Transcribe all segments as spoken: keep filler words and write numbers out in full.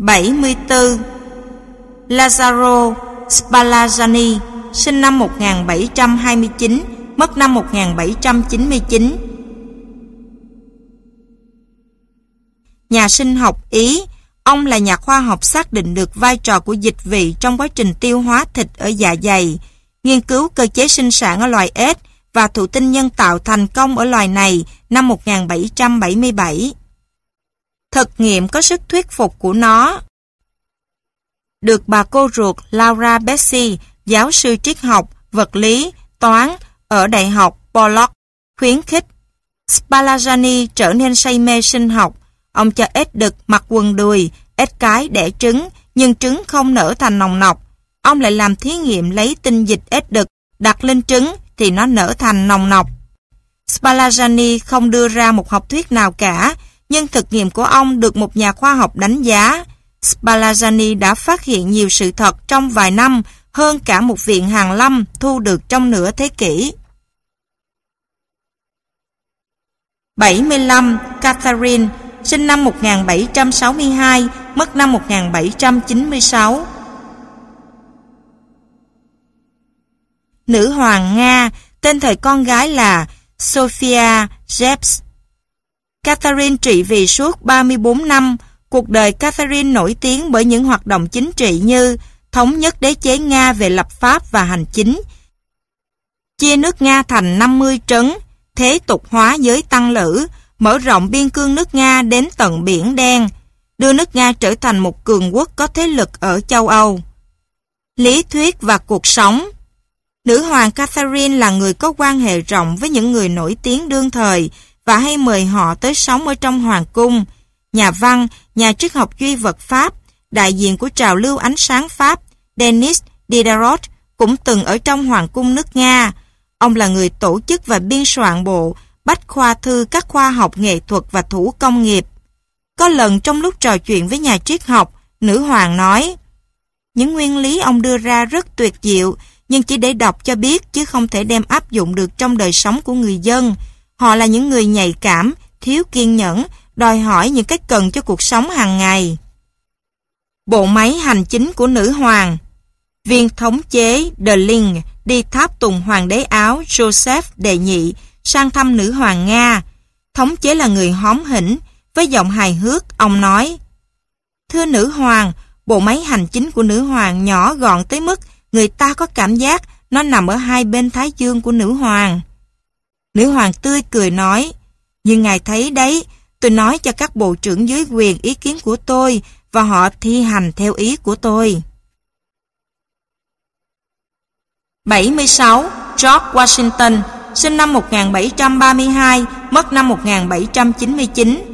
bảy mươi tư. Lazzaro Spallanzani, sinh năm một nghìn bảy trăm hai mươi chín, mất năm một nghìn bảy trăm chín mươi chín. Nhà sinh học Ý, ông là nhà khoa học xác định được vai trò của dịch vị trong quá trình tiêu hóa thịt ở dạ dày, nghiên cứu cơ chế sinh sản ở loài ếch và thụ tinh nhân tạo thành công ở loài này năm một nghìn bảy trăm bảy mươi bảy. Thực nghiệm có sức thuyết phục của nó được bà cô ruột Laura Bessy, giáo sư triết học, vật lý, toán ở Đại học Pollock, khuyến khích. Spallanzani trở nên say mê sinh học. Ông cho ếch đực mặc quần đùi, ếch cái đẻ trứng, nhưng trứng không nở thành nòng nọc. Ông lại làm thí nghiệm lấy tinh dịch ếch đực, đặt lên trứng thì nó nở thành nòng nọc. Spallanzani không đưa ra một học thuyết nào cả, nhưng thực nghiệm của ông được một nhà khoa học đánh giá. Spallanzani đã phát hiện nhiều sự thật trong vài năm, hơn cả một viện hàn lâm thu được trong nửa thế kỷ. bảy mươi lăm. Catherine, sinh năm một nghìn bảy trăm sáu mươi hai, mất năm một nghìn bảy trăm chín mươi sáu. Nữ hoàng Nga, tên thời con gái là Sophia Jeps. Catherine trị vì suốt ba mươi bốn năm. Cuộc đời Catherine nổi tiếng bởi những hoạt động chính trị như thống nhất đế chế Nga về lập pháp và hành chính, chia nước Nga thành năm mươi trấn, thế tục hóa giới tăng lữ, mở rộng biên cương nước Nga đến tận Biển Đen, đưa nước Nga trở thành một cường quốc có thế lực ở châu Âu. Lý thuyết và cuộc sống. Nữ hoàng Catherine là người có quan hệ rộng với những người nổi tiếng đương thời và hay mời họ tới sống ở trong hoàng cung. Nhà văn, nhà triết học duy vật Pháp, đại diện của trào lưu ánh sáng Pháp, Denis Diderot cũng từng ở trong hoàng cung nước Nga. Ông là người tổ chức và biên soạn bộ bách khoa thư các khoa học nghệ thuật và thủ công nghiệp. Có lần trong lúc trò chuyện với nhà triết học, nữ hoàng nói: những nguyên lý ông đưa ra rất tuyệt diệu, nhưng chỉ để đọc cho biết chứ không thể đem áp dụng được trong đời sống của người dân. Họ là những người nhạy cảm, thiếu kiên nhẫn, đòi hỏi những cái cần cho cuộc sống hàng ngày. Bộ máy hành chính của nữ hoàng. Viên thống chế De Linh đi tháp tùng hoàng đế Áo Joseph đệ nhị sang thăm nữ hoàng Nga. Thống chế là người hóm hỉnh, với giọng hài hước, ông nói: thưa nữ hoàng, bộ máy hành chính của nữ hoàng nhỏ gọn tới mức người ta có cảm giác nó nằm ở hai bên thái dương của nữ hoàng. Nữ hoàng tươi cười nói: như ngài thấy đấy, tôi nói cho các bộ trưởng dưới quyền ý kiến của tôi và họ thi hành theo ý của tôi. bảy mươi sáu. George Washington, sinh năm một nghìn bảy trăm ba mươi hai, mất năm một nghìn bảy trăm chín mươi chín.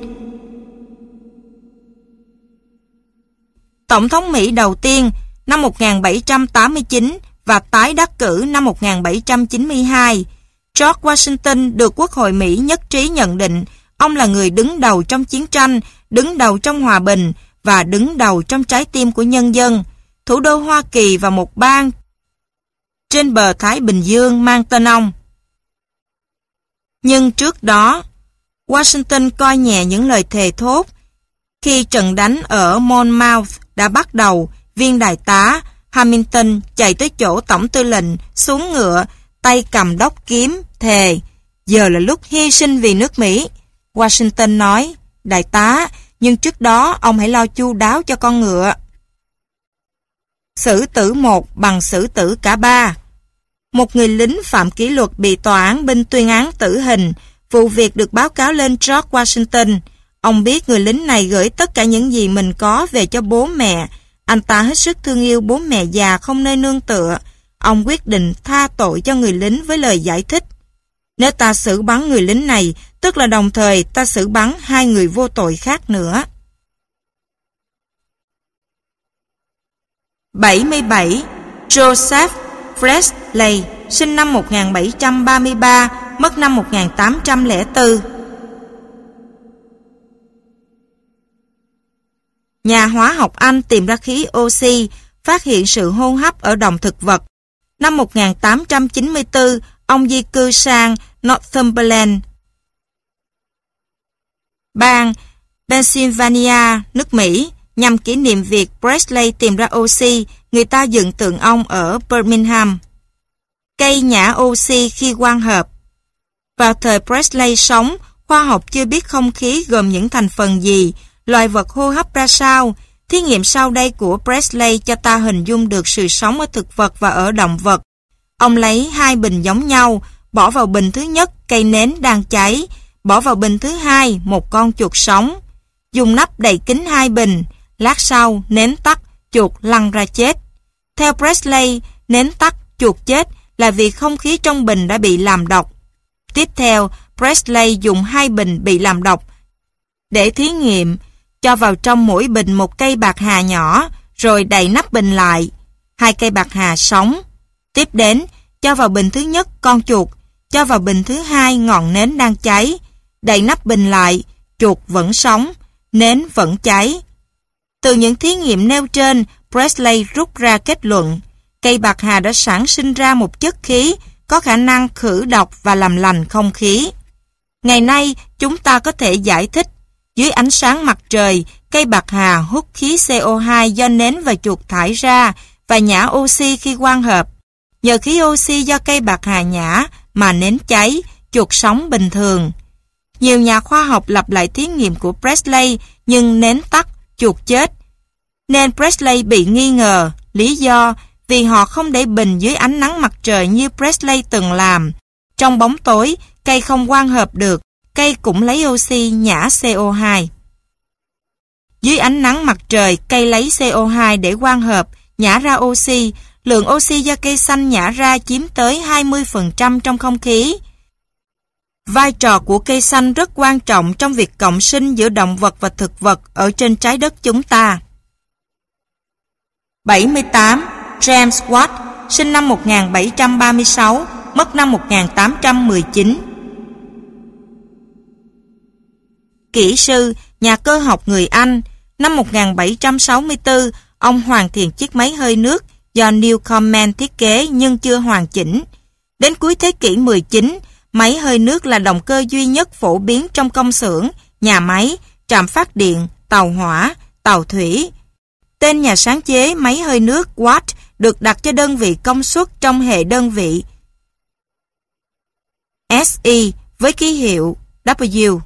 Tổng thống Mỹ đầu tiên năm một nghìn bảy trăm tám mươi chín và tái đắc cử năm một nghìn bảy trăm chín mươi hai. George Washington được Quốc hội Mỹ nhất trí nhận định ông là người đứng đầu trong chiến tranh, đứng đầu trong hòa bình và đứng đầu trong trái tim của nhân dân. Thủ đô Hoa Kỳ và một bang trên bờ Thái Bình Dương mang tên ông. Nhưng trước đó, Washington coi nhẹ những lời thề thốt. Khi trận đánh ở Monmouth đã bắt đầu, viên đại tá Hamilton chạy tới chỗ tổng tư lệnh, xuống ngựa, tay cầm đốc kiếm, thề: giờ là lúc hy sinh vì nước Mỹ. Washington nói: đại tá, nhưng trước đó ông hãy lo chu đáo cho con ngựa. Xử tử một bằng xử tử cả ba. Một người lính phạm kỷ luật bị tòa án binh tuyên án tử hình. Vụ việc được báo cáo lên George Washington. Ông biết người lính này gửi tất cả những gì mình có về cho bố mẹ. Anh ta hết sức thương yêu bố mẹ già không nơi nương tựa. Ông quyết định tha tội cho người lính với lời giải thích: nếu ta xử bắn người lính này, tức là đồng thời ta xử bắn hai người vô tội khác nữa. bảy mươi bảy. Joseph Priestley, sinh năm một nghìn bảy trăm ba mươi ba, mất năm một nghìn tám trăm lẻ bốn. Nhà hóa học Anh tìm ra khí oxy, phát hiện sự hô hấp ở đồng thực vật. Năm một nghìn tám trăm chín mươi tư, ông di cư sang Northumberland, bang Pennsylvania, nước Mỹ. nhằm kỷ niệm việc Presley tìm ra oxy, người ta dựng tượng ông ở Birmingham. Cây nhả oxy khi quang hợp. Vào thời Presley sống, khoa học chưa biết không khí gồm những thành phần gì, loài vật hô hấp ra sao. Thí nghiệm sau đây của Presley cho ta hình dung được sự sống ở thực vật và ở động vật. Ông lấy hai bình giống nhau, bỏ vào bình thứ nhất cây nến đang cháy, bỏ vào bình thứ hai một con chuột sống. Dùng nắp đậy kín hai bình, lát sau nến tắt, chuột lăn ra chết. Theo Presley, nến tắt, chuột chết là vì không khí trong bình đã bị làm độc. Tiếp theo, Presley dùng hai bình bị làm độc để thí nghiệm, cho vào trong mỗi bình một cây bạc hà nhỏ, rồi đậy nắp bình lại. Hai cây bạc hà sống. Tiếp đến, cho vào bình thứ nhất con chuột, cho vào bình thứ hai ngọn nến đang cháy, đậy nắp bình lại, chuột vẫn sống, nến vẫn cháy. Từ những thí nghiệm nêu trên, Presley rút ra kết luận, cây bạc hà đã sản sinh ra một chất khí có khả năng khử độc và làm lành không khí. Ngày nay, chúng ta có thể giải thích, dưới ánh sáng mặt trời, cây bạc hà hút khí xê o hai do nến và chuột thải ra và nhả oxy khi quang hợp. Nhờ khí oxy do cây bạc hà nhả mà nến cháy, chuột sống bình thường. Nhiều nhà khoa học lặp lại thí nghiệm của Presley nhưng nến tắt, chuột chết. Nên Presley bị nghi ngờ, lý do vì họ không để bình dưới ánh nắng mặt trời như Presley từng làm. Trong bóng tối, cây không quang hợp được, cây cũng lấy oxy nhả xê o hai. Dưới ánh nắng mặt trời, cây lấy xê o hai để quang hợp, nhả ra oxy. Lượng oxy do cây xanh nhả ra chiếm tới hai mươi phần trăm trong không khí. Vai trò của cây xanh rất quan trọng trong việc cộng sinh giữa động vật và thực vật ở trên trái đất chúng ta. bảy mươi tám. James Watt, sinh năm một nghìn bảy trăm ba mươi sáu, mất năm một nghìn tám trăm mười chín. Kỹ sư, nhà cơ học người Anh. Năm một nghìn bảy trăm sáu mươi tư, ông hoàn thiện chiếc máy hơi nước do Newcomen thiết kế nhưng chưa hoàn chỉnh. Đến cuối thế kỷ mười chín, máy hơi nước là động cơ duy nhất phổ biến trong công xưởng, nhà máy, trạm phát điện, tàu hỏa, tàu thủy. Tên nhà sáng chế máy hơi nước Watt được đặt cho đơn vị công suất trong hệ đơn vị ét i với ký hiệu W.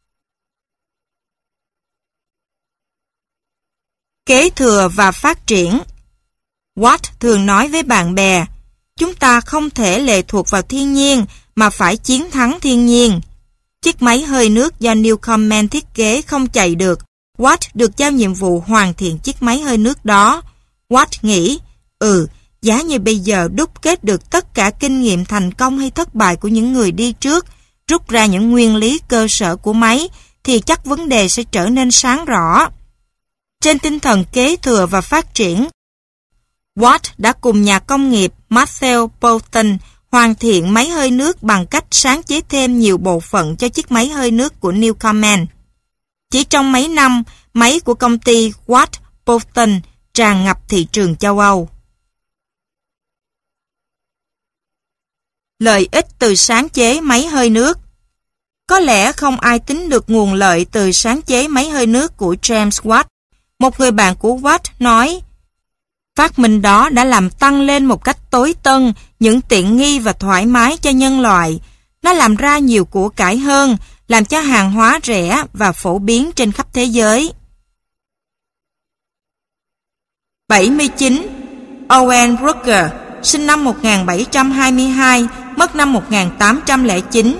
Kế thừa và phát triển. Watt thường nói với bạn bè, chúng ta không thể lệ thuộc vào thiên nhiên mà phải chiến thắng thiên nhiên. Chiếc máy hơi nước do Newcomen thiết kế không chạy được. Watt được giao nhiệm vụ hoàn thiện chiếc máy hơi nước đó. Watt nghĩ, ừ, giá như bây giờ đúc kết được tất cả kinh nghiệm thành công hay thất bại của những người đi trước, rút ra những nguyên lý cơ sở của máy, thì chắc vấn đề sẽ trở nên sáng rõ. Trên tinh thần kế thừa và phát triển, Watt đã cùng nhà công nghiệp Matthew Boulton hoàn thiện máy hơi nước bằng cách sáng chế thêm nhiều bộ phận cho chiếc máy hơi nước của Newcomen. Chỉ trong mấy năm, máy của công ty Watt Boulton tràn ngập thị trường châu Âu. Lợi ích từ sáng chế máy hơi nước. Có lẽ không ai tính được nguồn lợi từ sáng chế máy hơi nước của James Watt. Một người bạn của Watt nói, phát minh đó đã làm tăng lên một cách tối tân những tiện nghi và thoải mái cho nhân loại. Nó làm ra nhiều của cải hơn, làm cho hàng hóa rẻ và phổ biến trên khắp thế giới. bảy mươi chín. Owen Brooker, sinh năm một nghìn bảy trăm hai mươi hai, mất năm một nghìn tám trăm lẻ chín.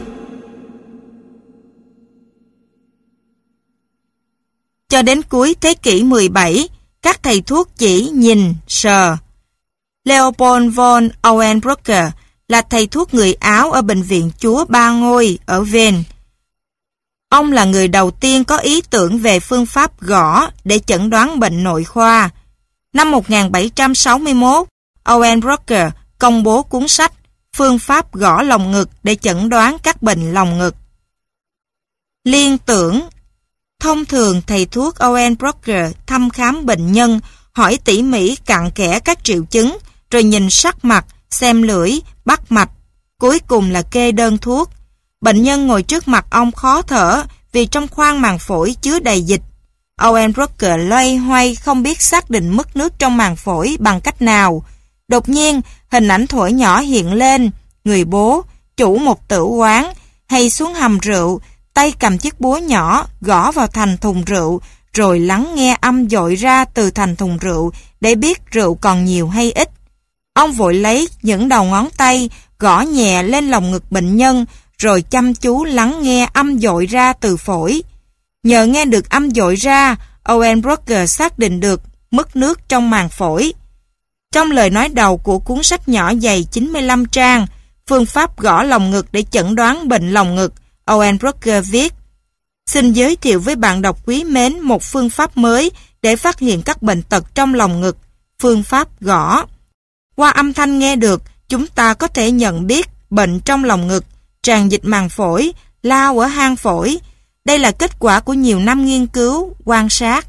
Cho đến cuối thế kỷ mười bảy, các thầy thuốc chỉ nhìn, sờ. Leopold von Auenbrücker là thầy thuốc người Áo ở Bệnh viện Chúa Ba Ngôi ở Vienne. Ông là người đầu tiên có ý tưởng về phương pháp gõ để chẩn đoán bệnh nội khoa. Năm một nghìn bảy trăm sáu mươi mốt, Auenbrücker công bố cuốn sách Phương pháp gõ lồng ngực để chẩn đoán các bệnh lồng ngực. Liên tưởng. Thông thường thầy thuốc Auenbrücker thăm khám bệnh nhân, hỏi tỉ mỉ cặn kẽ các triệu chứng, rồi nhìn sắc mặt, xem lưỡi, bắt mạch, cuối cùng là kê đơn thuốc. Bệnh nhân ngồi trước mặt ông khó thở vì trong khoang màng phổi chứa đầy dịch. Owen Rocker loay hoay không biết xác định mức nước trong màng phổi bằng cách nào. Đột nhiên, hình ảnh thổi nhỏ hiện lên. Người bố, chủ một tử quán, hay xuống hầm rượu, tay cầm chiếc búa nhỏ, gõ vào thành thùng rượu, rồi lắng nghe âm dội ra từ thành thùng rượu để biết rượu còn nhiều hay ít. Ông vội lấy những đầu ngón tay, gõ nhẹ lên lồng ngực bệnh nhân, rồi chăm chú lắng nghe âm dội ra từ phổi. Nhờ nghe được âm dội ra, Owen Rocker xác định được mức nước trong màng phổi. Trong lời nói đầu của cuốn sách nhỏ dày chín mươi lăm trang, Phương pháp gõ lồng ngực để chẩn đoán bệnh lồng ngực, Owen Rocker viết: xin giới thiệu với bạn đọc quý mến một phương pháp mới để phát hiện các bệnh tật trong lồng ngực, phương pháp gõ. Qua âm thanh nghe được, chúng ta có thể nhận biết bệnh trong lồng ngực, tràn dịch màng phổi, lao ở hang phổi. Đây là kết quả của nhiều năm nghiên cứu, quan sát.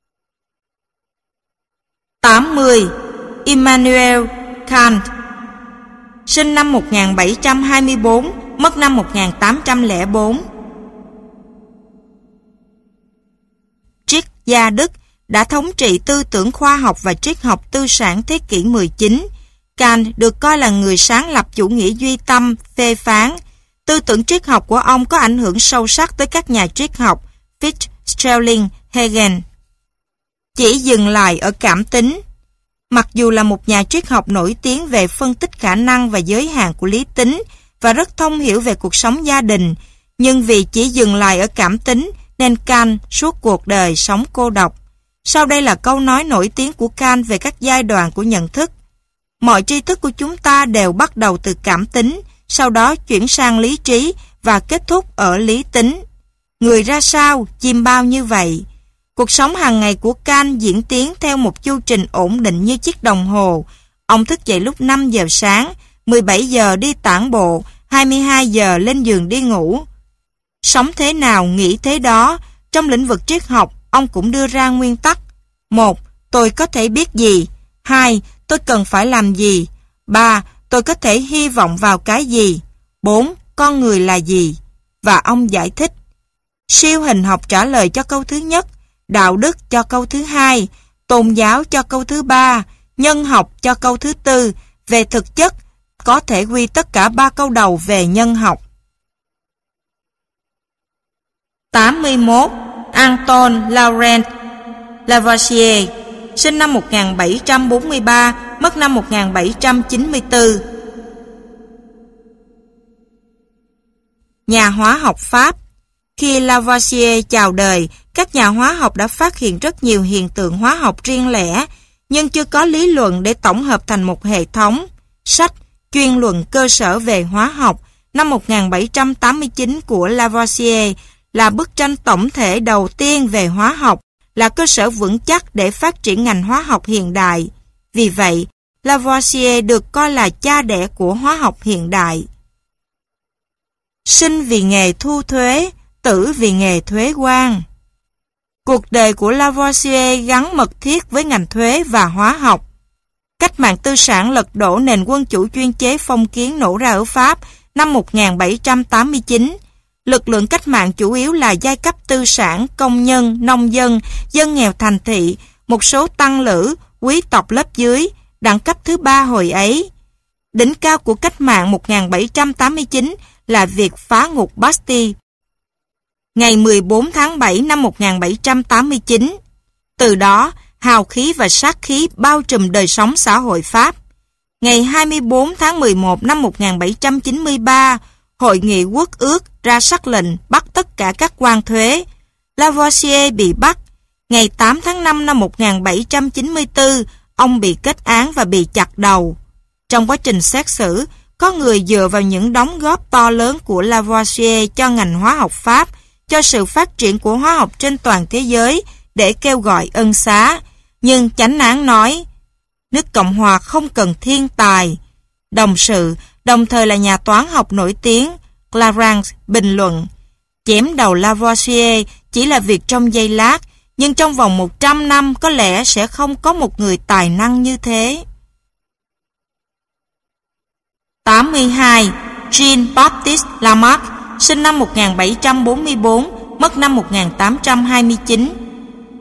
tám mươi. Immanuel Kant. Sinh năm một nghìn bảy trăm hai mươi tư, mất năm một nghìn tám trăm lẻ bốn. Triết gia Đức đã thống trị tư tưởng khoa học và triết học tư sản thế kỷ mười chín. Kant được coi là người sáng lập chủ nghĩa duy tâm, phê phán. Tư tưởng triết học của ông có ảnh hưởng sâu sắc tới các nhà triết học Fichte, Schelling, Hegel. Chỉ dừng lại ở cảm tính. Mặc dù là một nhà triết học nổi tiếng về phân tích khả năng và giới hạn của lý tính và rất thông hiểu về cuộc sống gia đình, nhưng vì chỉ dừng lại ở cảm tính nên Kant suốt cuộc đời sống cô độc. Sau đây là câu nói nổi tiếng của Kant về các giai đoạn của nhận thức. Mọi tri thức của chúng ta đều bắt đầu từ cảm tính, sau đó chuyển sang lý trí và kết thúc ở lý tính. Người ra sao, chim bao như vậy. Cuộc sống hàng ngày của Kant diễn tiến theo một chu trình ổn định như chiếc đồng hồ. Ông thức dậy lúc năm giờ sáng, mười bảy giờ đi tản bộ, hai mươi hai giờ lên giường đi ngủ. Sống thế nào, nghĩ thế đó. Trong lĩnh vực triết học, ông cũng đưa ra nguyên tắc. Một, tôi có thể biết gì. Hai, tôi cần phải làm gì. Ba, tôi có thể hy vọng vào cái gì. Bốn, con người là gì. Và ông giải thích. Siêu hình học trả lời cho câu thứ nhất, đạo đức cho câu thứ hai, tôn giáo cho câu thứ ba, nhân học cho câu thứ tư. Về thực chất, có thể quy tất cả ba câu đầu về nhân học. tám mươi mốt. Anton Laurent Lavoisier, sinh năm một nghìn bảy trăm bốn mươi ba, mất năm một nghìn bảy trăm chín mươi tư. Nhà hóa học Pháp. Khi Lavoisier chào đời, các nhà hóa học đã phát hiện rất nhiều hiện tượng hóa học riêng lẻ, nhưng chưa có lý luận để tổng hợp thành một hệ thống. Sách Chuyên luận cơ sở về hóa học năm một nghìn bảy trăm tám mươi chín của Lavoisier là bức tranh tổng thể đầu tiên về hóa học, là cơ sở vững chắc để phát triển ngành hóa học hiện đại. Vì vậy, Lavoisier được coi là cha đẻ của hóa học hiện đại. Sinh vì nghề thu thuế, tử vì nghề thuế quan. Cuộc đời của Lavoisier gắn mật thiết với ngành thuế và hóa học. Cách mạng tư sản lật đổ nền quân chủ chuyên chế phong kiến nổ ra ở Pháp năm một nghìn bảy trăm tám mươi chín. Lực lượng cách mạng chủ yếu là giai cấp tư sản, công nhân, nông dân, dân nghèo thành thị, một số tăng lữ, quý tộc lớp dưới, đẳng cấp thứ ba hồi ấy. Đỉnh cao của cách mạng một nghìn bảy trăm tám mươi chín là việc phá ngục Bastille. Ngày mười bốn tháng bảy năm một nghìn bảy trăm tám mươi chín, từ đó hào khí và sát khí bao trùm đời sống xã hội Pháp. Ngày hai mươi bốn tháng mười một năm một nghìn bảy trăm chín mươi ba, Hội nghị quốc ước ra sắc lệnh bắt tất cả các quan thuế. Lavoisier bị bắt. Ngày tám tháng năm năm một nghìn bảy trăm chín mươi tư, ông bị kết án và bị chặt đầu. Trong quá trình xét xử, có người dựa vào những đóng góp to lớn của Lavoisier cho ngành hóa học Pháp, cho sự phát triển của hóa học trên toàn thế giới để kêu gọi ân xá. Nhưng chánh án nói, nước Cộng Hòa không cần thiên tài. Đồng sự, đồng thời là nhà toán học nổi tiếng, Clarence bình luận, chém đầu Lavoisier chỉ là việc trong giây lát, nhưng trong vòng một trăm năm có lẽ sẽ không có một người tài năng như thế. tám mươi hai. Jean-Baptiste Lamarck, sinh năm một nghìn bảy trăm bốn mươi tư, mất năm một nghìn tám trăm hai mươi chín.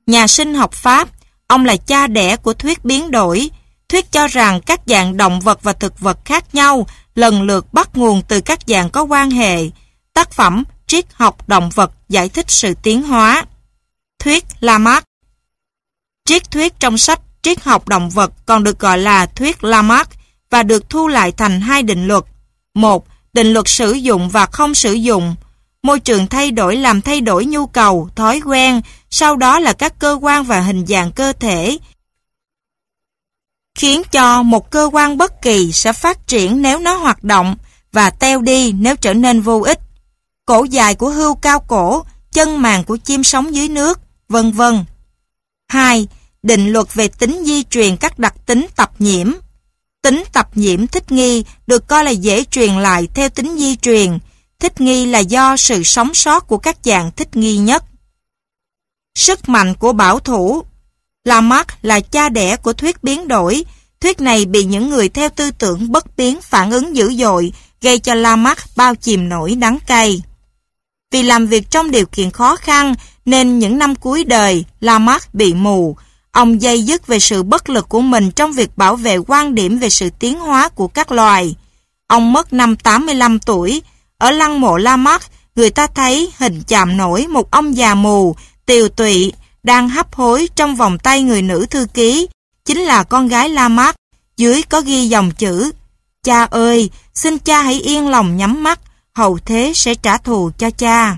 Nhà sinh học Pháp, ông là cha đẻ của thuyết biến đổi. Thuyết cho rằng các dạng động vật và thực vật khác nhau lần lượt bắt nguồn từ các dạng có quan hệ. Tác phẩm Triết học động vật giải thích sự tiến hóa. Thuyết Lamarck. Triết thuyết trong sách Triết học động vật còn được gọi là thuyết Lamarck và được thu lại thành hai định luật. Một, định luật sử dụng và không sử dụng. Môi trường thay đổi làm thay đổi nhu cầu, thói quen, sau đó là các cơ quan và hình dạng cơ thể, khiến cho một cơ quan bất kỳ sẽ phát triển nếu nó hoạt động và teo đi nếu trở nên vô ích. Cổ dài của hươu cao cổ, chân màng của chim sống dưới nước, vân vân. Hai, định luật về tính di truyền các đặc tính tập nhiễm. Tính tập nhiễm thích nghi được coi là dễ truyền lại theo tính di truyền. Thích nghi là do sự sống sót của các dạng thích nghi nhất. Sức mạnh của bảo thủ. Lamarck là cha đẻ của thuyết biến đổi. Thuyết này bị những người theo tư tưởng bất biến phản ứng dữ dội, gây cho Lamarck bao chìm nỗi đắng cay. Vì làm việc trong điều kiện khó khăn nên những năm cuối đời Lamarck bị mù. Ông day dứt về sự bất lực của mình trong việc bảo vệ quan điểm về sự tiến hóa của các loài. Ông mất năm tám mươi lăm tuổi. Ở lăng mộ Lamarck, người ta thấy hình chạm nổi một ông già mù, tiều tụy, đang hấp hối trong vòng tay người nữ thư ký, chính là con gái Lamarck. Dưới có ghi dòng chữ: Cha ơi, xin cha hãy yên lòng nhắm mắt, hậu thế sẽ trả thù cho cha.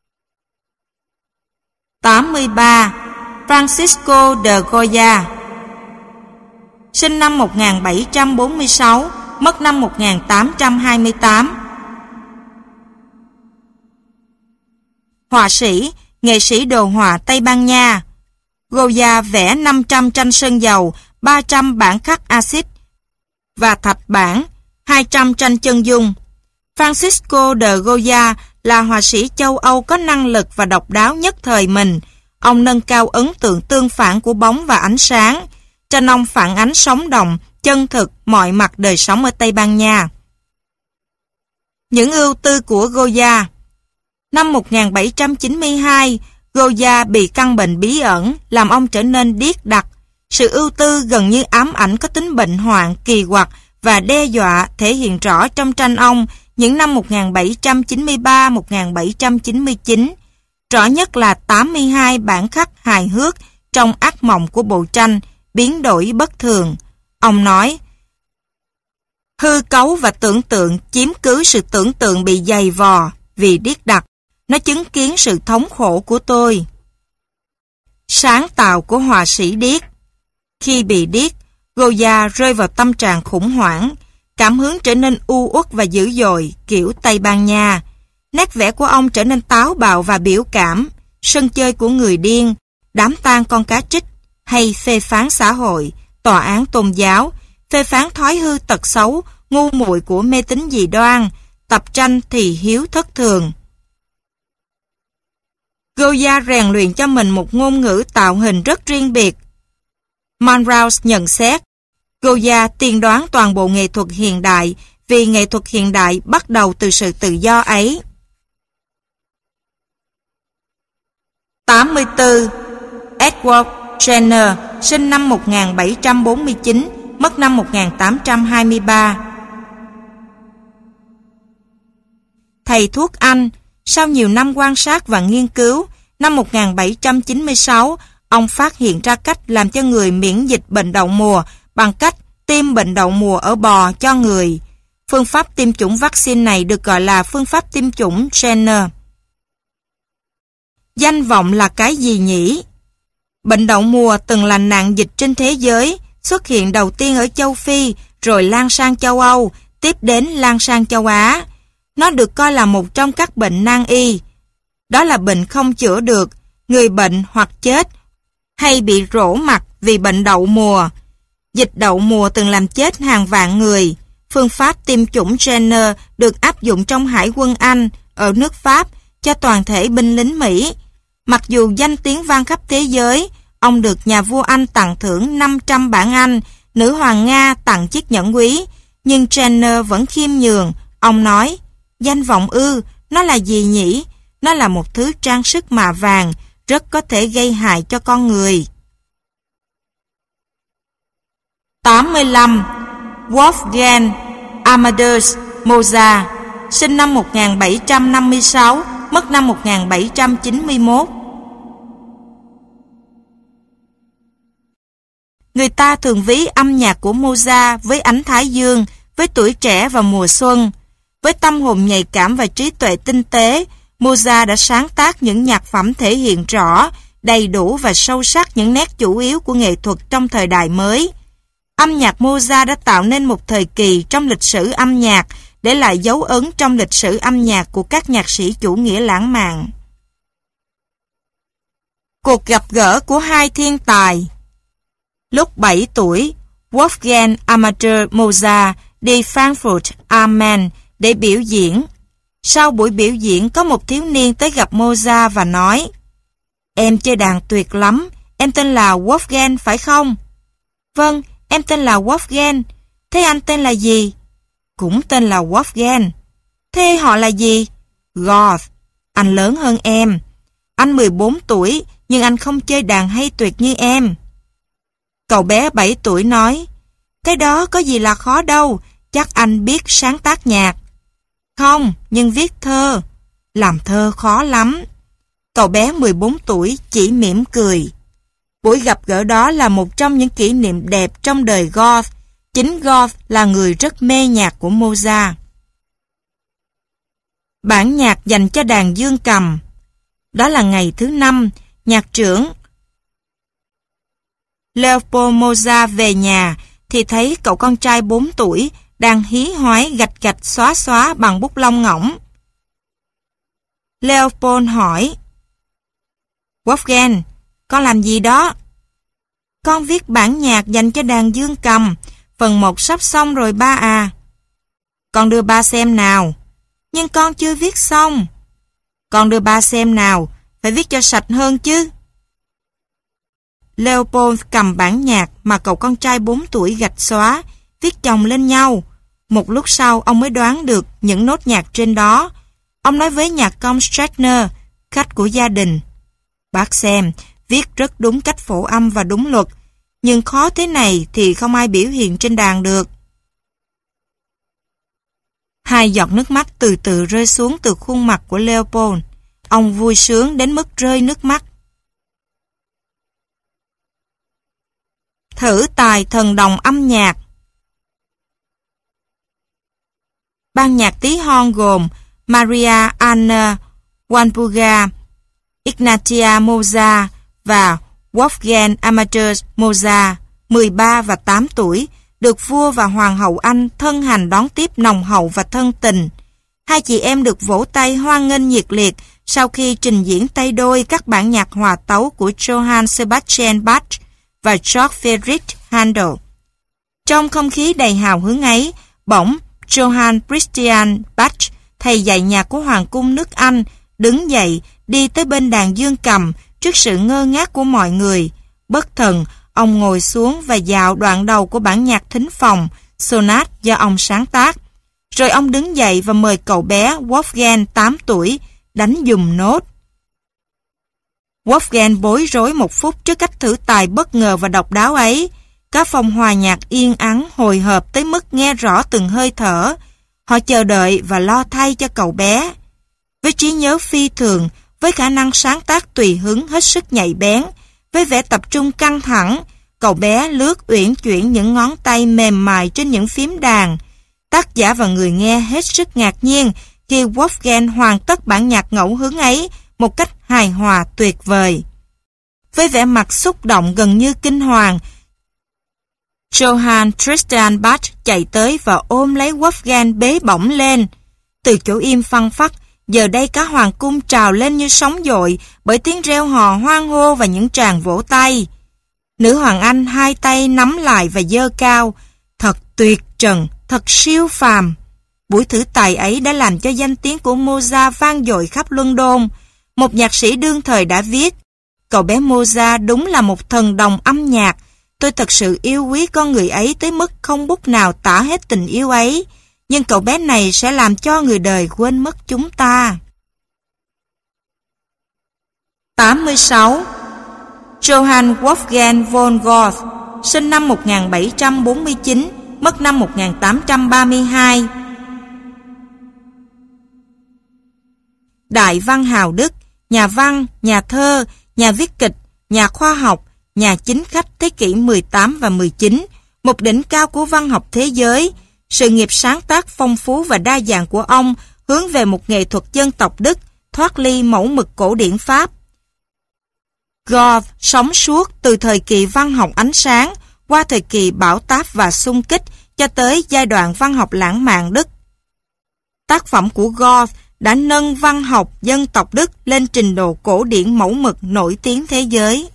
tám mươi ba. Francisco de Goya. Sinh năm một nghìn bảy trăm bốn mươi sáu, mất năm một nghìn tám trăm hai mươi tám. Họa sĩ, nghệ sĩ đồ họa Tây Ban Nha. Goya vẽ năm trăm tranh sơn dầu, ba trăm bản khắc axit và thạch bản, hai trăm tranh chân dung. Francisco de Goya là họa sĩ châu Âu có năng lực và độc đáo nhất thời mình. Ông nâng cao ấn tượng tương phản của bóng và ánh sáng. Tranh ông phản ánh sống động, chân thực mọi mặt đời sống ở Tây Ban Nha. Những ưu tư của Goya. Năm một nghìn bảy trăm chín mươi hai, Goya bị căn bệnh bí ẩn, làm ông trở nên điếc đặc. Sự ưu tư gần như ám ảnh có tính bệnh hoạn, kỳ quặc và đe dọa thể hiện rõ trong tranh ông những năm một nghìn bảy trăm chín mươi ba đến một nghìn bảy trăm chín mươi chín. Rõ nhất là tám mươi hai bản khắc hài hước trong ác mộng của bộ tranh Biến đổi bất thường. Ông nói: hư cấu và tưởng tượng chiếm cứ sự tưởng tượng bị dày vò vì điếc đặc. Nó chứng kiến sự thống khổ của tôi. Sáng tạo của họa sĩ điếc. Khi bị điếc, Goya rơi vào tâm trạng khủng hoảng, cảm hứng trở nên u uất và dữ dội kiểu Tây Ban Nha. Nét vẽ của ông trở nên táo bạo và biểu cảm, sân chơi của người điên, đám tang con cá trích, hay phê phán xã hội, tòa án tôn giáo, phê phán thói hư tật xấu, ngu muội của mê tín dị đoan, tập tranh thì hiếu thất thường. Goya rèn luyện cho mình một ngôn ngữ tạo hình rất riêng biệt. Monroe nhận xét, Goya tiên đoán toàn bộ nghệ thuật hiện đại vì nghệ thuật hiện đại bắt đầu từ sự tự do ấy. tám mươi tư. Edward Jenner, sinh năm một nghìn bảy trăm bốn mươi chín, mất năm một nghìn tám trăm hai mươi ba. Thầy thuốc Anh. Sau nhiều năm quan sát và nghiên cứu, năm một nghìn bảy trăm chín mươi sáu, ông phát hiện ra cách làm cho người miễn dịch bệnh đậu mùa bằng cách tiêm bệnh đậu mùa ở bò cho người. Phương pháp tiêm chủng vaccine này được gọi là phương pháp tiêm chủng Jenner. Danh vọng là cái gì nhỉ? Bệnh đậu mùa từng là nạn dịch trên thế giới, xuất hiện đầu tiên ở châu Phi, rồi lan sang châu Âu, tiếp đến lan sang châu Á. Nó được coi là một trong các bệnh nan y. Đó là bệnh không chữa được, người bệnh hoặc chết, hay bị rỗ mặt vì bệnh đậu mùa. Dịch đậu mùa từng làm chết hàng vạn người. Phương pháp tiêm chủng Jenner được áp dụng trong Hải quân Anh, ở nước Pháp, cho toàn thể binh lính Mỹ. Mặc dù danh tiếng vang khắp thế giới, ông được nhà vua Anh tặng thưởng năm trăm bảng Anh, nữ hoàng Nga tặng chiếc nhẫn quý, nhưng Jenner vẫn khiêm nhường. Ông nói, danh vọng ư, nó là gì nhỉ? Nó là một thứ trang sức mạ vàng, rất có thể gây hại cho con người. tám mươi lăm. Wolfgang Amadeus Mozart, sinh năm một nghìn bảy trăm năm mươi sáu, mất năm một nghìn bảy trăm chín mươi mốt. Người ta thường ví âm nhạc của Mozart với ánh thái dương, với tuổi trẻ và mùa xuân. Với tâm hồn nhạy cảm và trí tuệ tinh tế, Mozart đã sáng tác những nhạc phẩm thể hiện rõ, đầy đủ và sâu sắc những nét chủ yếu của nghệ thuật trong thời đại mới. Âm nhạc Mozart đã tạo nên một thời kỳ trong lịch sử âm nhạc, để lại dấu ấn trong lịch sử âm nhạc của các nhạc sĩ chủ nghĩa lãng mạn. Cuộc gặp gỡ của hai thiên tài. Lúc bảy tuổi, Wolfgang Amadeus Mozart đi Frankfurt am Main để biểu diễn. Sau buổi biểu diễn, có một thiếu niên tới gặp Mozart và nói: "Em chơi đàn tuyệt lắm, em tên là Wolfgang phải không?" "Vâng, em tên là Wolfgang. Thế anh tên là gì?" "Cũng tên là Wolfgang." "Thế họ là gì?" "Goth. Anh lớn hơn em. Anh mười bốn tuổi, nhưng anh không chơi đàn hay tuyệt như em." Cậu bé bảy tuổi nói: "Cái đó có gì là khó đâu, chắc anh biết sáng tác nhạc." "Không, nhưng viết thơ." "Làm thơ khó lắm." Cậu bé mười bốn tuổi chỉ mỉm cười. Buổi gặp gỡ đó là một trong những kỷ niệm đẹp trong đời Goth. Chính Goth là người rất mê nhạc của Mozart. Bản nhạc dành cho đàn dương cầm. Đó là ngày thứ năm, nhạc trưởng Leopold Mozart về nhà thì thấy cậu con trai bốn tuổi đang hí hoáy gạch gạch xóa xóa bằng bút lông ngỗng. Leopold hỏi: "Wolfgang, con làm gì đó?" "Con viết bản nhạc dành cho đàn dương cầm. Phần một sắp xong rồi ba à." "Con đưa ba xem nào." "Nhưng con chưa viết xong." "Con đưa ba xem nào, phải viết cho sạch hơn chứ." Leopold cầm bản nhạc mà cậu con trai bốn tuổi gạch xóa, viết chồng lên nhau. Một lúc sau ông mới đoán được những nốt nhạc trên đó. Ông nói với nhạc công Stratner, khách của gia đình: "Bác xem, viết rất đúng cách phổ âm và đúng luật, nhưng khó thế này thì không ai biểu hiện trên đàn được." Hai giọt nước mắt từ từ rơi xuống từ khuôn mặt của Leopold. Ông vui sướng đến mức rơi nước mắt. Thử tài thần đồng âm nhạc. Ban nhạc tí hon gồm Maria Anna Walpurga, Ignatia Mozart và Wolfgang Amadeus Mozart, mười ba và tám tuổi, được vua và hoàng hậu Anh thân hành đón tiếp nồng hậu và thân tình. Hai chị em được vỗ tay hoan nghênh nhiệt liệt sau khi trình diễn tay đôi các bản nhạc hòa tấu của Johann Sebastian Bach và Georg Friedrich Handel. Trong không khí đầy hào hứng ấy, bỗng Johann Christian Bach, thầy dạy nhạc của Hoàng cung nước Anh, đứng dậy đi tới bên đàn dương cầm trước sự ngơ ngác của mọi người. Bất thần, ông ngồi xuống và dạo đoạn đầu của bản nhạc thính phòng, sonat do ông sáng tác. Rồi ông đứng dậy và mời cậu bé Wolfgang tám tuổi đánh dùm nốt. Wolfgang bối rối một phút trước cách thử tài bất ngờ và độc đáo ấy. Cả phòng hòa nhạc yên ắng hồi hộp tới mức nghe rõ từng hơi thở. Họ chờ đợi và lo thay cho cậu bé. Với trí nhớ phi thường, với khả năng sáng tác tùy hứng hết sức nhạy bén, với vẻ tập trung căng thẳng, cậu bé lướt uyển chuyển những ngón tay mềm mại trên những phím đàn. Tác giả và người nghe hết sức ngạc nhiên khi Wolfgang hoàn tất bản nhạc ngẫu hứng ấy một cách hài hòa tuyệt vời. Với vẻ mặt xúc động gần như kinh hoàng, Johann Tristan Bach chạy tới và ôm lấy Wolfgang bế bổng lên. Từ chỗ im phăng phắc, giờ đây cả hoàng cung trào lên như sóng dội bởi tiếng reo hò hoan hô và những tràng vỗ tay. Nữ hoàng Anh hai tay nắm lại và giơ cao. Thật tuyệt trần, thật siêu phàm. Buổi thử tài ấy đã làm cho danh tiếng của Mozart vang dội khắp London. Một nhạc sĩ đương thời đã viết: "Cậu bé Mozart đúng là một thần đồng âm nhạc. Tôi thật sự yêu quý con người ấy tới mức không bút nào tả hết tình yêu ấy. Nhưng cậu bé này sẽ làm cho người đời quên mất chúng ta." tám mươi sáu. Johann Wolfgang von Goethe, sinh năm một nghìn bảy trăm bốn mươi chín, mất năm một nghìn tám trăm ba mươi hai. Đại văn hào Đức, nhà văn, nhà thơ, nhà viết kịch, nhà khoa học, nhà chính khách thế kỷ mười tám và mười chín, một đỉnh cao của văn học thế giới. Sự nghiệp sáng tác phong phú và đa dạng của ông hướng về một nghệ thuật dân tộc Đức, thoát ly mẫu mực cổ điển Pháp. Goethe sống suốt từ thời kỳ văn học ánh sáng qua thời kỳ bão táp và xung kích cho tới giai đoạn văn học lãng mạn Đức. Tác phẩm của Goethe đã nâng văn học dân tộc Đức lên trình độ cổ điển mẫu mực nổi tiếng thế giới.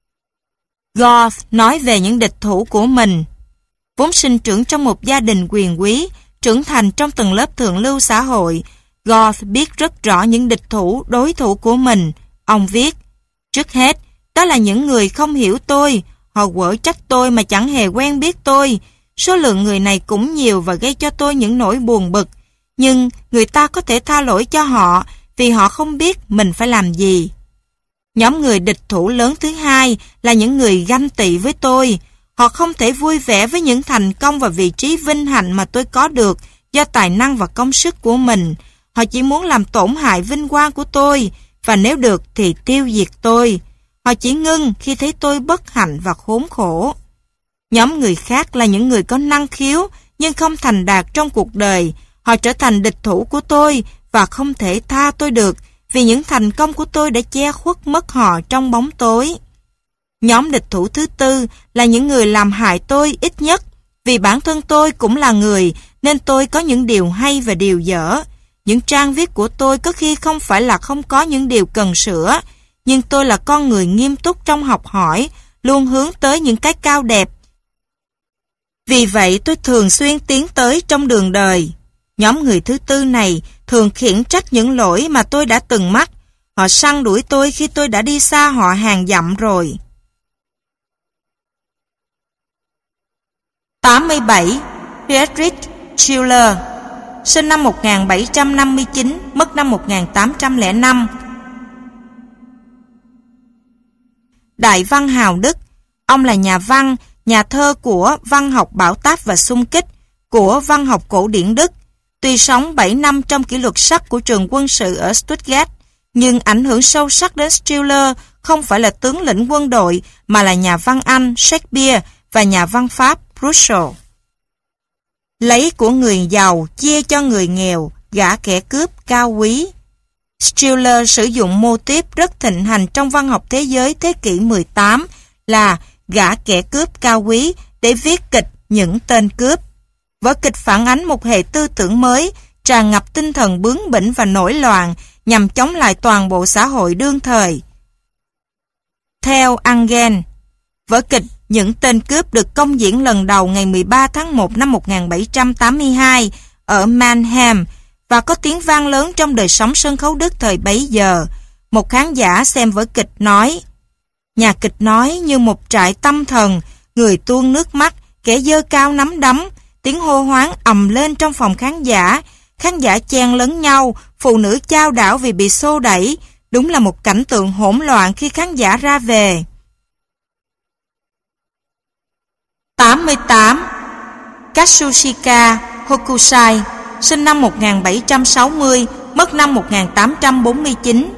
Goethe nói về những địch thủ của mình. Vốn sinh trưởng trong một gia đình quyền quý, trưởng thành trong tầng lớp thượng lưu xã hội, Goethe biết rất rõ những địch thủ, đối thủ của mình. Ông viết, trước hết, đó là những người không hiểu tôi, họ quở trách tôi mà chẳng hề quen biết tôi. Số lượng người này cũng nhiều và gây cho tôi những nỗi buồn bực. Nhưng người ta có thể tha lỗi cho họ vì họ không biết mình phải làm gì. Nhóm người địch thủ lớn thứ hai là những người ganh tị với tôi. Họ không thể vui vẻ với những thành công và vị trí vinh hạnh mà tôi có được do tài năng và công sức của mình. Họ chỉ muốn làm tổn hại vinh quang của tôi và nếu được thì tiêu diệt tôi. Họ chỉ ngưng khi thấy tôi bất hạnh và khốn khổ. Nhóm người khác là những người có năng khiếu nhưng không thành đạt trong cuộc đời. Họ trở thành địch thủ của tôi và không thể tha tôi được vì những thành công của tôi đã che khuất mất họ trong bóng tối. Nhóm địch thủ thứ tư là những người làm hại tôi ít nhất vì bản thân tôi cũng là người nên tôi có những điều hay và điều dở. Những trang viết của tôi có khi không phải là không có những điều cần sửa, nhưng tôi là con người nghiêm túc trong học hỏi, luôn hướng tới những cái cao đẹp. Vì vậy tôi thường xuyên tiến tới trong đường đời. Nhóm người thứ tư này thường khiển trách những lỗi mà tôi đã từng mắc. Họ săn đuổi tôi khi tôi đã đi xa họ hàng dặm rồi. tám mươi bảy. Friedrich Schiller, sinh năm một nghìn bảy trăm năm mươi chín, mất năm một nghìn tám trăm lẻ năm. Đại văn hào Đức, ông là nhà văn, nhà thơ của văn học bão táp và xung kích, của văn học cổ điển Đức. Tuy sống bảy năm trong kỷ luật sắt của trường quân sự ở Stuttgart, nhưng ảnh hưởng sâu sắc đến Schiller không phải là tướng lĩnh quân đội mà là nhà văn Anh Shakespeare và nhà văn Pháp Rousseau. Lấy của người giàu chia cho người nghèo, gả kẻ cướp cao quý. Schiller sử dụng mô típ rất thịnh hành trong văn học thế giới thế kỷ mười tám là gả kẻ cướp cao quý để viết kịch những tên cướp. Vở kịch phản ánh một hệ tư tưởng mới, tràn ngập tinh thần bướng bỉnh và nổi loạn nhằm chống lại toàn bộ xã hội đương thời. Theo Engels, vở kịch Những tên cướp được công diễn lần đầu ngày mười ba tháng một năm một nghìn bảy trăm tám mươi hai ở Mannheim và có tiếng vang lớn trong đời sống sân khấu Đức thời bấy giờ. Một khán giả xem vở kịch nói, nhà kịch nói như một trại tâm thần, người tuôn nước mắt, kẻ giơ cao nắm đấm, tiếng hô hoáng ầm lên trong phòng khán giả, khán giả chen lấn nhau, phụ nữ chao đảo vì bị xô đẩy, đúng là một cảnh tượng hỗn loạn khi khán giả ra về. tám mươi tám. Katsushika Hokusai, sinh năm một nghìn bảy trăm sáu mươi, mất năm một nghìn tám trăm bốn mươi chín.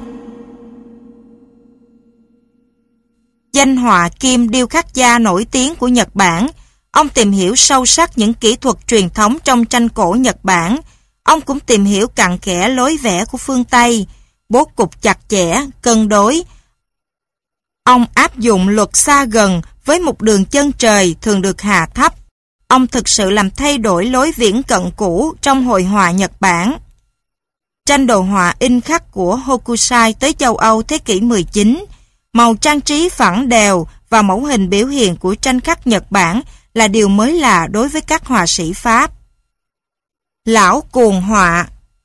Danh họa kiêm điêu khắc gia nổi tiếng của Nhật Bản, ông tìm hiểu sâu sắc những kỹ thuật truyền thống trong tranh cổ Nhật Bản. Ông cũng tìm hiểu cặn kẽ lối vẽ của phương Tây, bố cục chặt chẽ, cân đối. Ông áp dụng luật xa gần với một đường chân trời thường được hạ thấp. Ông thực sự làm thay đổi lối viễn cận cũ trong hội họa Nhật Bản. Tranh đồ họa in khắc của Hokusai tới châu Âu thế kỷ mười chín, màu trang trí phẳng đều và mẫu hình biểu hiện của tranh khắc Nhật Bản là điều mới lạ đối với các họa sĩ Pháp. Lão cuồng họa.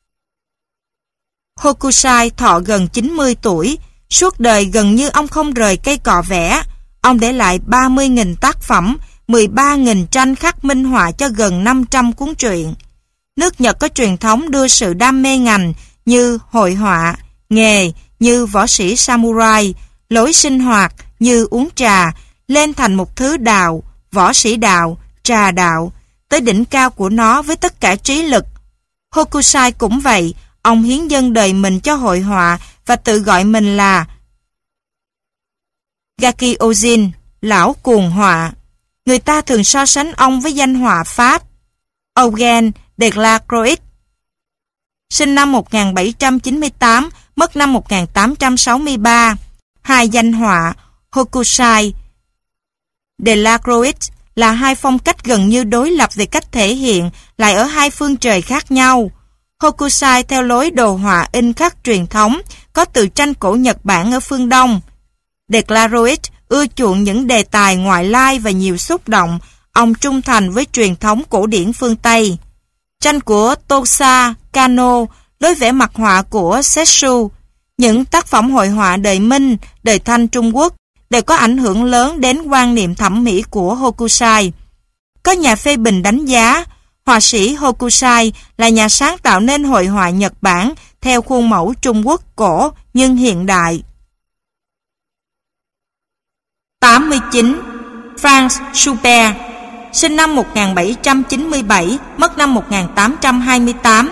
Hokusai thọ gần chín mươi tuổi, suốt đời gần như ông không rời cây cọ vẽ. Ông để lại ba mươi nghìn tác phẩm, mười ba nghìn tranh khắc minh họa cho gần năm trăm cuốn truyện. Nước Nhật có truyền thống đưa sự đam mê ngành như hội họa, nghề, như võ sĩ samurai, lối sinh hoạt như uống trà, lên thành một thứ đạo, võ sĩ đạo, trà đạo, tới đỉnh cao của nó với tất cả trí lực. Hokusai cũng vậy, ông hiến dâng đời mình cho hội họa và tự gọi mình là Gaki Ojin, lão cuồng họa. Người ta thường so sánh ông với danh họa Pháp Eugène Delacroix, sinh năm một nghìn bảy trăm chín mươi tám, mất năm một nghìn tám trăm sáu mươi ba. Hai danh họa Hokusai, Delacroix là hai phong cách gần như đối lập về cách thể hiện, lại ở hai phương trời khác nhau. Hokusai theo lối đồ họa in khắc truyền thống, có từ tranh cổ Nhật Bản ở phương Đông. Delacroix ưa chuộng những đề tài ngoại lai và nhiều xúc động, ông trung thành với truyền thống cổ điển phương Tây. Tranh của Tosa Kano, đối vẽ mặt họa của Setsu, những tác phẩm hội họa đời Minh, đời Thanh Trung Quốc đều có ảnh hưởng lớn đến quan niệm thẩm mỹ của Hokusai. Có nhà phê bình đánh giá, họa sĩ Hokusai là nhà sáng tạo nên hội họa Nhật Bản theo khuôn mẫu Trung Quốc cổ nhưng hiện đại. tám mươi chín. Franz Schubert, sinh năm một nghìn bảy trăm chín mươi bảy, mất năm một nghìn tám trăm hai mươi tám.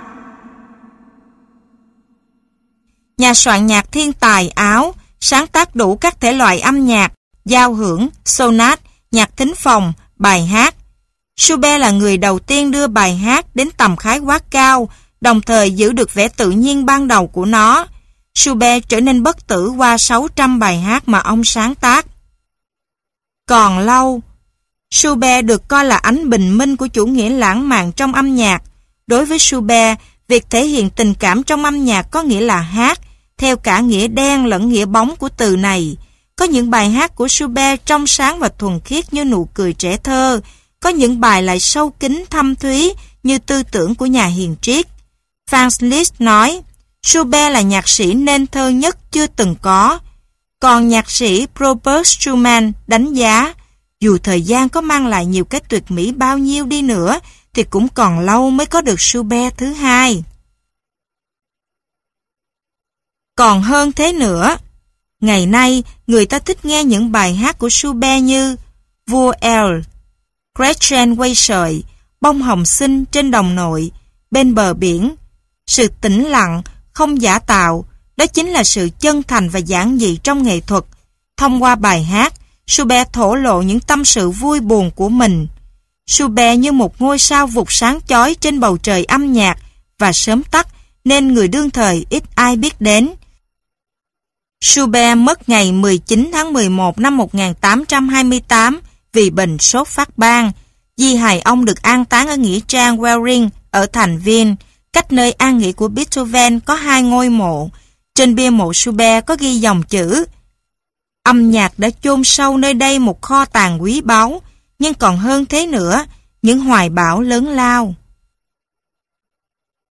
Nhà soạn nhạc thiên tài Áo, sáng tác đủ các thể loại âm nhạc, giao hưởng, sonat, nhạc thính phòng, bài hát. Schubert là người đầu tiên đưa bài hát đến tầm khái quát cao, đồng thời giữ được vẻ tự nhiên ban đầu của nó. Schubert trở nên bất tử qua sáu trăm bài hát mà ông sáng tác. Còn lâu, Schubert được coi là ánh bình minh của chủ nghĩa lãng mạn trong âm nhạc. Đối với Schubert, việc thể hiện tình cảm trong âm nhạc có nghĩa là hát, theo cả nghĩa đen lẫn nghĩa bóng của từ này. Có những bài hát của Schubert trong sáng và thuần khiết như nụ cười trẻ thơ, có những bài lại sâu kín thâm thúy như tư tưởng của nhà hiền triết. Franz Liszt nói, Schubert là nhạc sĩ nên thơ nhất chưa từng có. Còn nhạc sĩ Robert Schumann đánh giá, dù thời gian có mang lại nhiều cái tuyệt mỹ bao nhiêu đi nữa, thì cũng còn lâu mới có được Schubert thứ hai. Còn hơn thế nữa, ngày nay người ta thích nghe những bài hát của Schubert như Vua El, Gretchen quay sợi, Bông hồng xinh trên đồng nội, Bên bờ biển. Sự tĩnh lặng, không giả tạo, đó chính là sự chân thành và giản dị trong nghệ thuật. Thông qua bài hát, Schubert thổ lộ những tâm sự vui buồn của mình. Schubert như một ngôi sao vụt sáng chói trên bầu trời âm nhạc và sớm tắt, nên người đương thời ít ai biết đến. Schubert mất ngày mười chín tháng mười một năm một nghìn tám trăm hai mươi tám vì bệnh sốt phát ban. Di hài ông được an táng ở nghĩa trang Währing ở thành Viên, cách nơi an nghỉ của Beethoven có hai ngôi mộ. Trên bia mộ Schubert có ghi dòng chữ: âm nhạc đã chôn sâu nơi đây một kho tàng quý báu, nhưng còn hơn thế nữa, những hoài bão lớn lao.